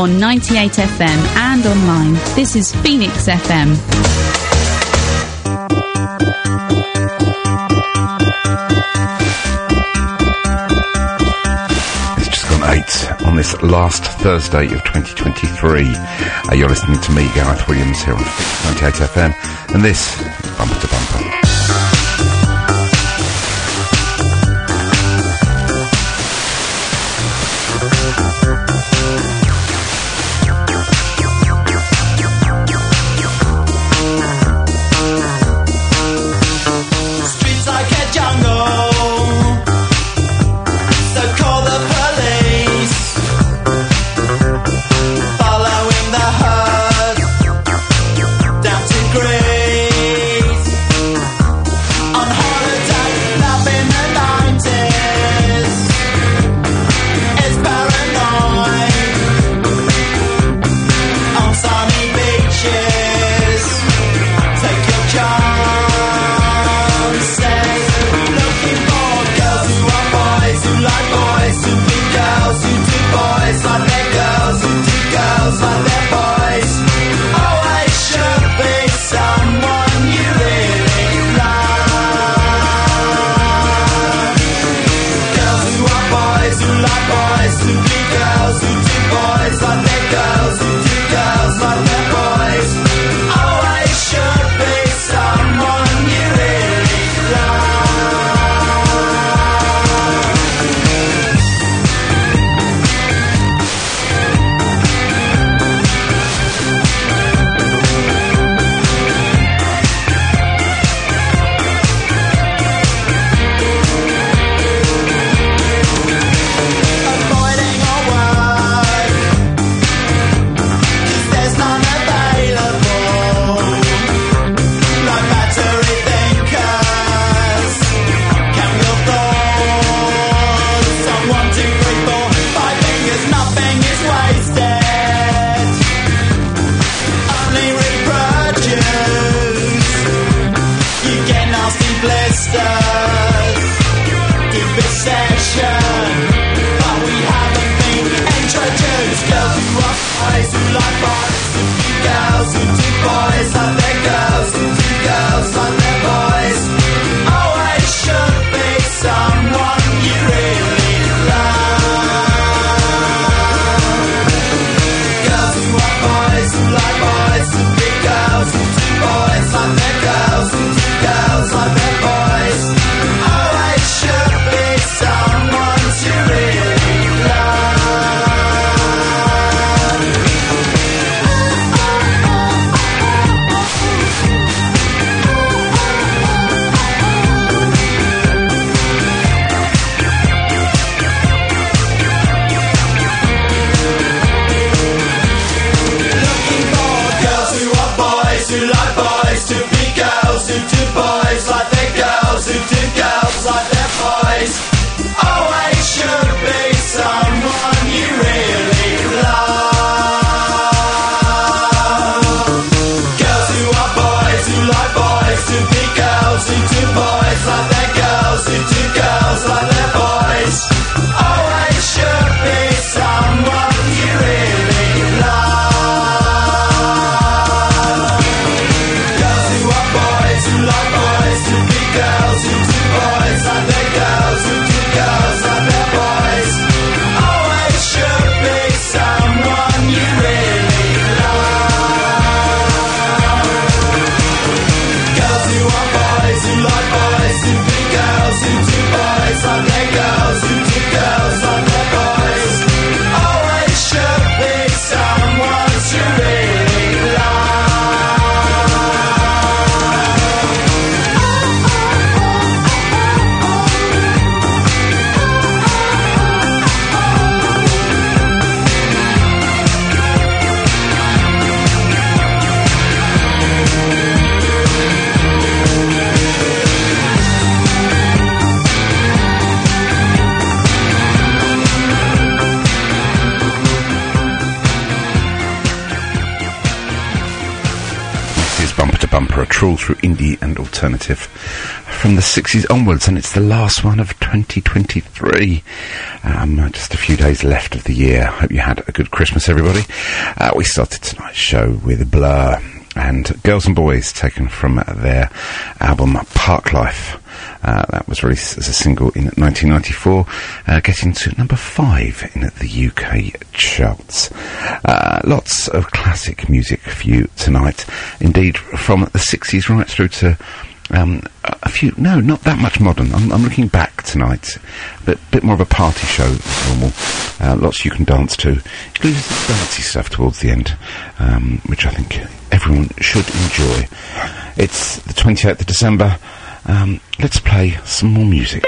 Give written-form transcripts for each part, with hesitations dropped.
on 98 FM and online. This is Phoenix FM. On this last Thursday of 2023. You're listening to me, Gareth Williams, here on 98 FM, and this is Bumper to Bumper. Girls who like boys, who bumper, a trawl through indie and alternative from the 60s onwards, and it's the last one of 2023. Just a few days left of the year. Hope you had a good Christmas, everybody. We started tonight's show with Blur and Girls and Boys, taken from their album Parklife. That was released as a single in 1994, getting to number 5 in the UK charts. Lots of classic music for you tonight. Indeed, from the 60s right through to a few, no, not that much modern. I'm looking back tonight, but a bit more of a party show than normal. Lots you can dance to, including some dancey stuff towards the end, which I think everyone should enjoy. It's the 28th of December. Let's play some more music.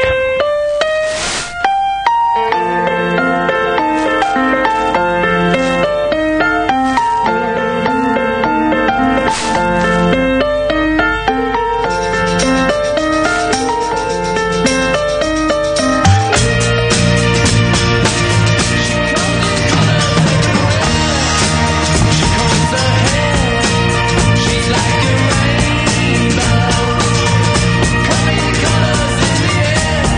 Colors in the air.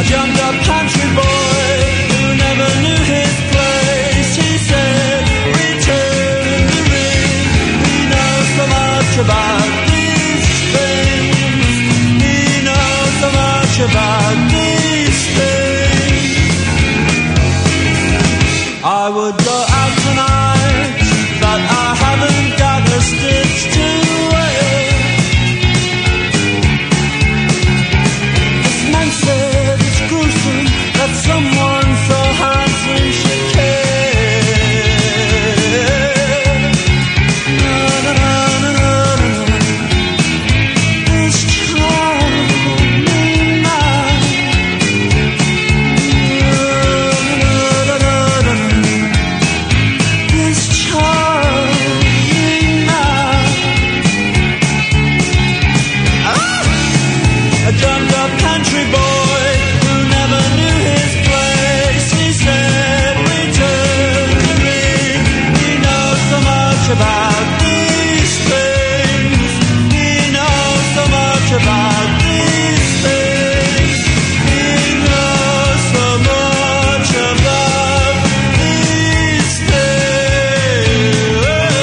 jumped up country boy who never knew his place. He said, return the ring. He knows so much about these things. He knows so much about these things. I would go out tonight, but I haven't got a stitch to wear. This man said it's gruesome that someone so handsome should care. Na, na, na, na, na, na. This charming man. Na, na, na, na, na. This charming man. A jumped up country boy who never knew his place. He said, return the ring. He knows so much about these things. He knows so much about these things. He knows so much about these things.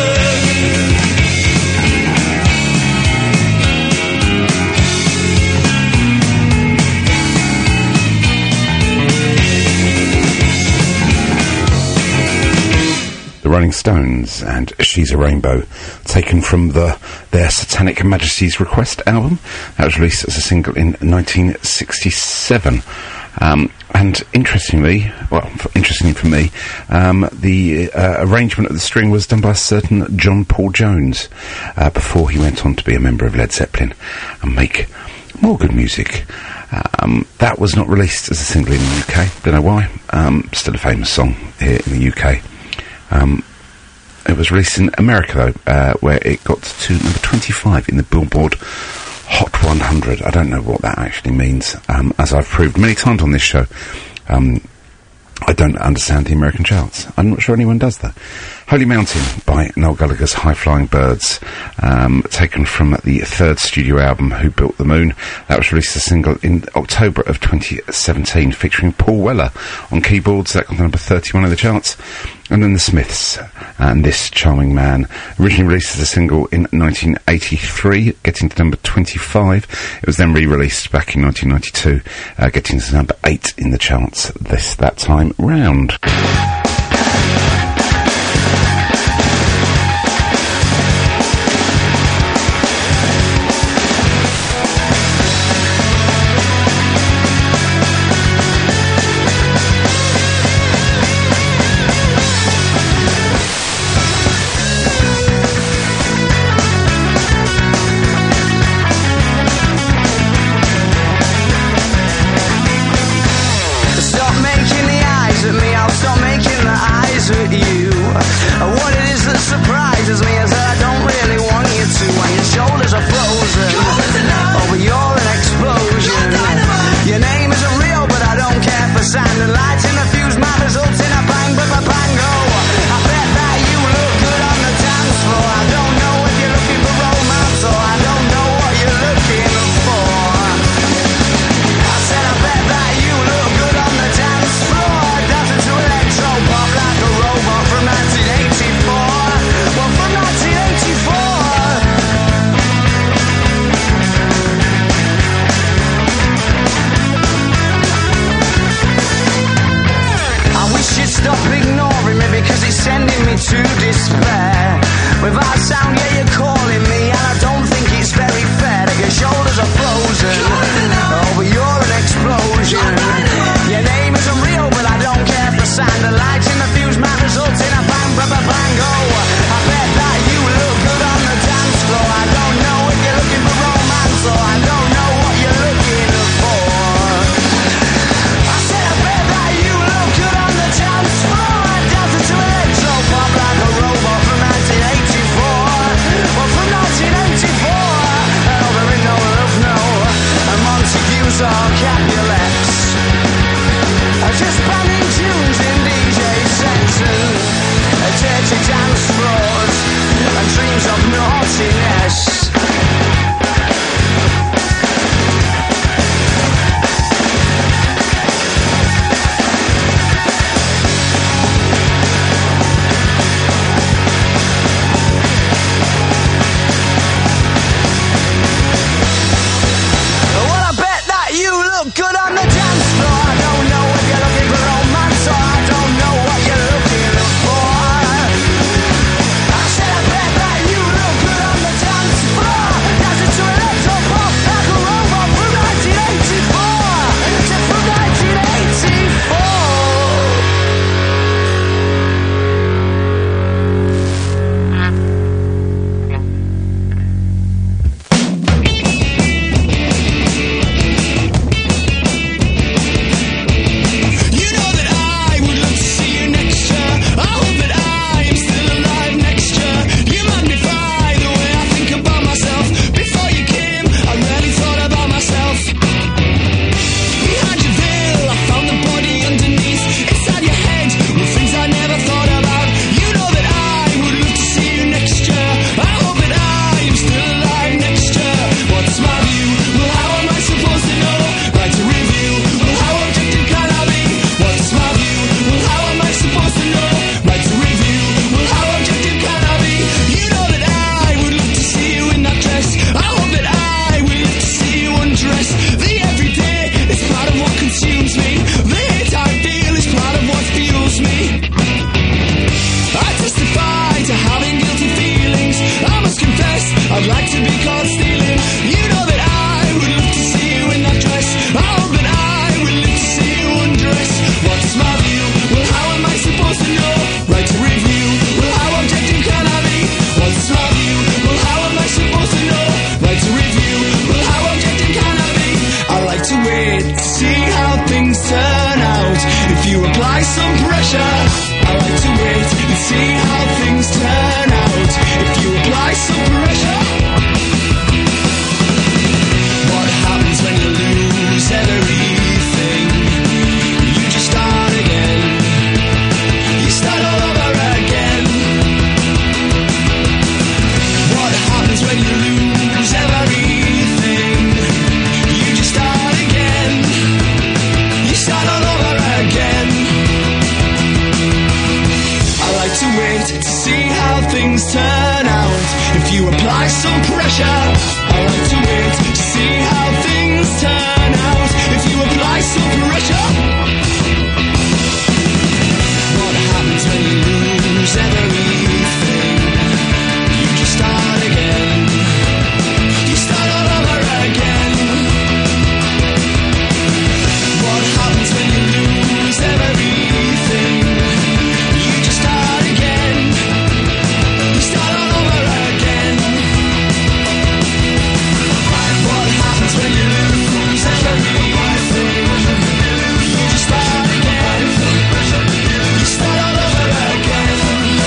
The Rolling Stones and She's a Rainbow, taken from their Satanic Majesty's Request album. That was released as a single in 1967. And interestingly for me, the arrangement of the string was done by a certain John Paul Jones, before he went on to be a member of Led Zeppelin and make more good music. That was not released as a single in the UK. Don't know why. Still a famous song here in the UK. It was released in America, though, where it got to number 25 in the Billboard Hot 100. I don't know what that actually means. As I've proved many times on this show, I don't understand the American charts. I'm not sure anyone does, though. Holy Mountain by Noel Gallagher's High Flying Birds, taken from the third studio album, Who Built the Moon. That was released as a single in October of 2017, featuring Paul Weller on keyboards. That got to number 31 in the charts. And then the Smiths and This Charming Man, originally released as a single in 1983, getting to number 25. It was then re-released back in 1992, getting to number 8 in the charts that time round. some pressure. I like to wait and see how things turn out. If you apply some pressure, what happens when you lose everything? You just start again. You start all over again. What happens when you lose everything? You just start again. You start all over again. I like to wait to see how things turn out. If you apply some pressure, I like to wait to see how things turn out. If you apply some pressure, what happens when you lose everything? You just start again. You start all over again. What happens when you lose everything? You just start again. You start all over again. What happens when you lose everything? You just start again. You start all over again.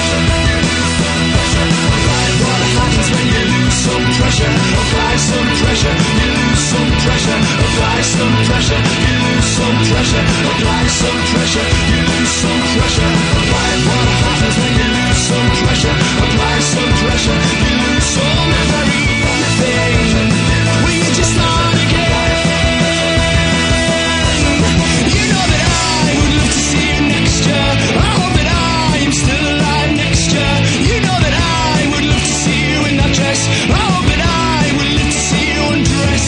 What happens when you lose some pressure? Apply some pressure. You lose some pressure. Apply some pressure. You lose some pressure. Apply some pressure. You lose some pressure. Apply. What happens when you lose some pressure? Apply some pressure. You lose some everything. Will you just start again? You know that I would love to see you next year. I hope that I am still alive next year. You know that I would love to see you in that dress. I hope that I would love to see you undress.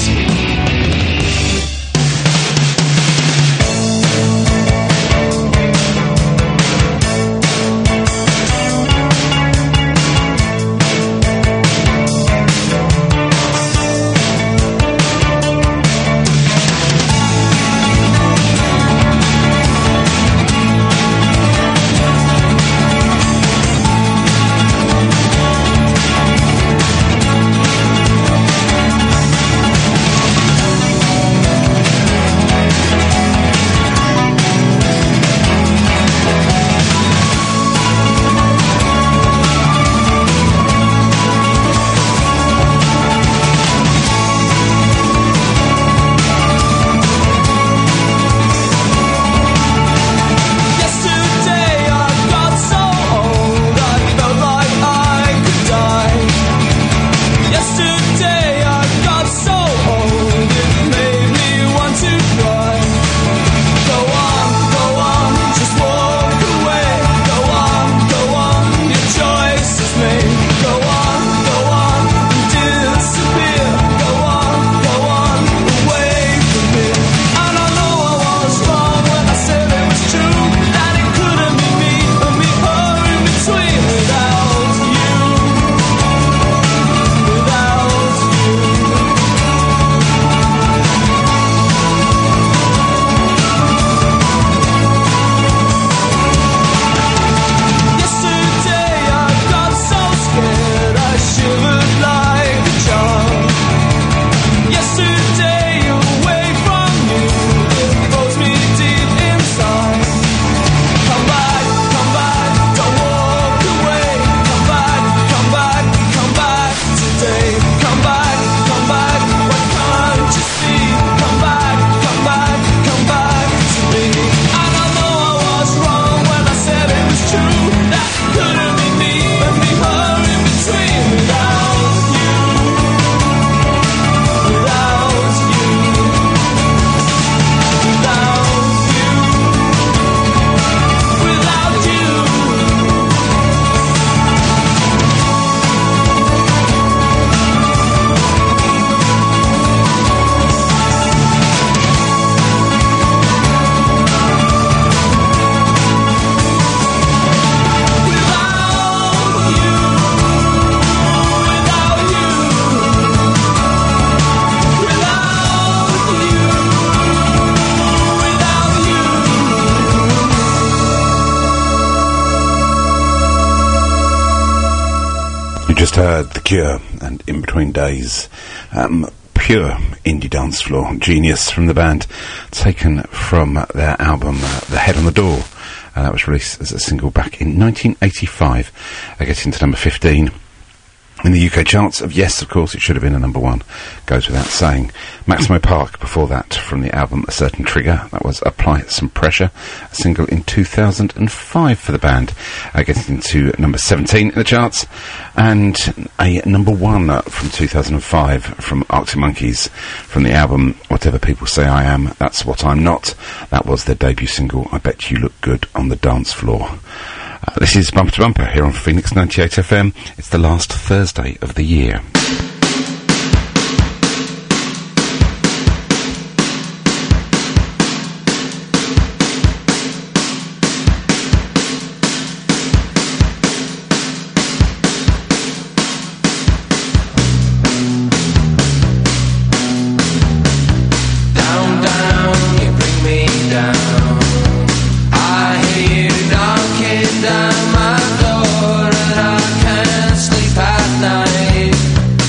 just heard The Cure and In Between Days. Pure indie dance floor genius from the band, taken from their album The Head on the Door, That was released as a single back in 1985, getting to number 15. In the UK charts of Yes, of course, it should have been a number 1. Goes without saying. Maximo Park before that from the album A Certain Trigger. That was Apply Some Pressure, a single in 2005 for the band. Getting to number 17 in the charts. And a number 1 from 2005 from Arctic Monkeys from the album Whatever People Say I Am, That's What I'm Not. That was their debut single, I Bet You Look Good on the Dance Floor. This is Bumper to Bumper here on Phoenix 98 FM. It's the last Thursday of the year. Down my door and I can't sleep at night.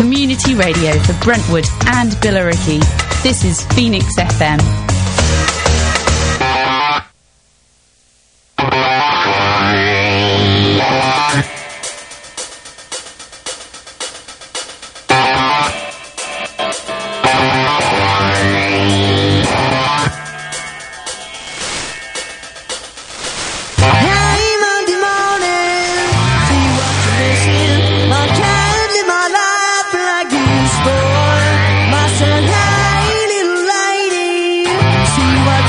community radio for Brentwood and Billericay. This is Phoenix FM. See what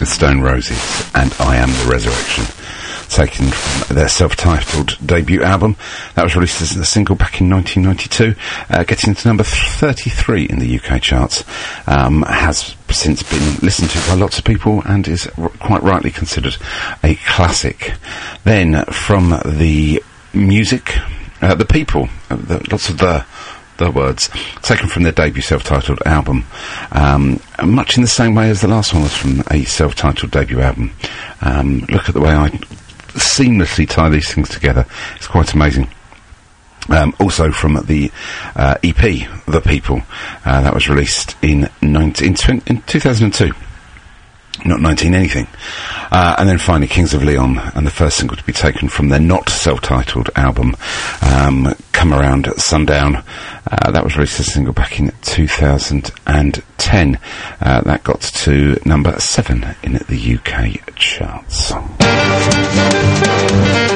The Stone Roses and I Am the Resurrection, taken from their self-titled debut album. That was released as a single back in 1992, getting to number 33 in the UK charts. Has since been listened to by lots of people and is quite rightly considered a classic. Then, from the music, the people, lots of the words, taken from their debut self-titled album, much in the same way as the last one was from a self-titled debut album. Look at the way I seamlessly tie these things together. It's quite amazing. Also from the EP, The People, that was released in 2002. Not 19 anything. And then finally Kings of Leon, and the first single to be taken from their not self-titled album, Come Around Sundown. That was released as a single back in 2010. That got to number 7 in the UK charts.